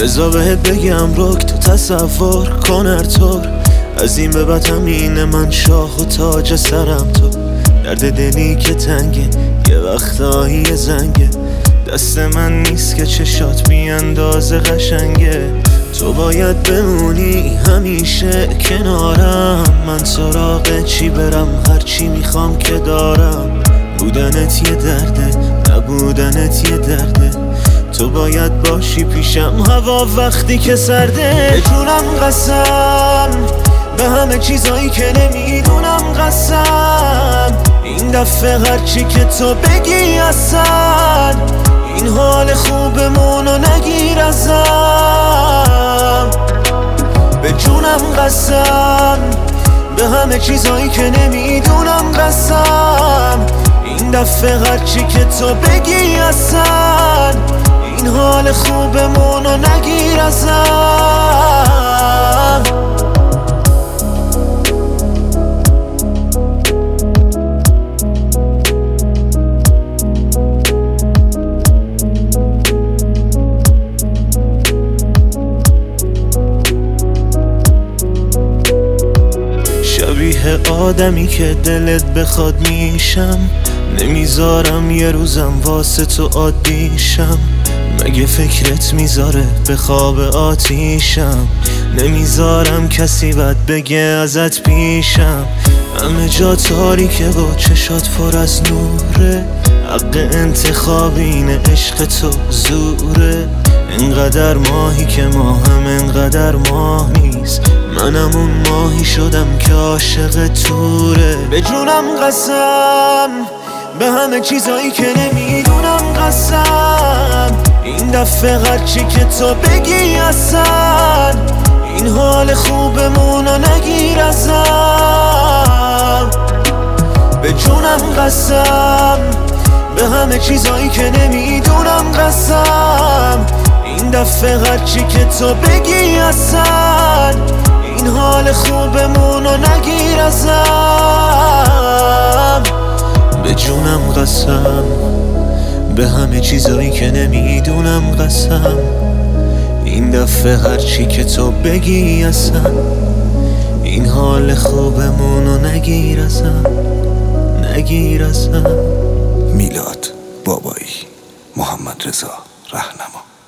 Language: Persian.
بذار بهت بگم رک تو تصور کن هر طور از این به بعد همینه، من شاه و تاج سرم تو. درد دلی که تنگه یه وقتایی زنگه، دست من نیست که چشات بیاندازه قشنگه. تو باید بمونی همیشه کنارم، من سراغ چی برم هرچی میخوام که دارم. بودنت یه درده نبودنت یه درده، تو باید باشی پیشم هوا وقتی که سرده. به جونم قسم به همه چیزایی که نمیدونم قسم، این دفعه هرچی که تو بگی اصلا این حال خوبمونو نگیر ازم. به جونم قسم به همه چیزایی که نمیدونم قسم، این دفعه هرچی که تو بگی اصلا این حال خوبمونو نگیر ازم. شبیه آدمی که دلت بخواد میشم، نمیذارم یه روزم واسه تو عادیشم. مگه فکرت میذاره به خواب آتیشم، نمیذارم کسی بد بگه ازت پیشم. همه جا تاریکه و چشات پر از نوره، حق انتخاب اینه عشق تو زوره. انقدر ماهی که ماهم انقدر ماه نیست، منم اون ماهی شدم که عاشق توره. به جونم قسم به همه چیزایی که نمیدونم قسم، این دفعه هرچی که تو بگی اصلا این حال خوبمونو نگیر ازم. به جونم قسم به همه چیزایی که نمیدونم قسم، این دفعه هرچی که تو بگی اصلا این حال خوبمونو نگیر ازم. به جونم قسم به همه چیزایی که نمیدونم قسم، این دفعه هرچی که تو بگی اصلا این حال خوبمونو نگیر ازم نگیر ازم. میلاد بابایی، محمد رضا رهنما.